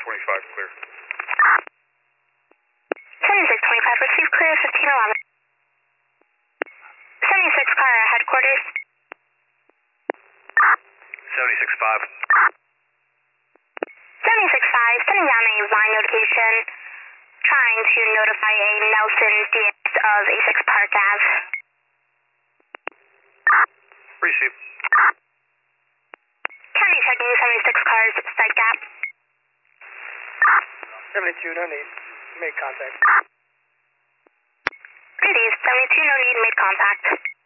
clear. 7625, receive clear 1511. 76 car, headquarters. 76.5. 76.5, sending down a line notification, trying to notify a Nelson DX of A6 Park Ave. Receive. County checking 76 cars, site gap. 72, no need. Make contact. Indeed, 72, no need, made contact.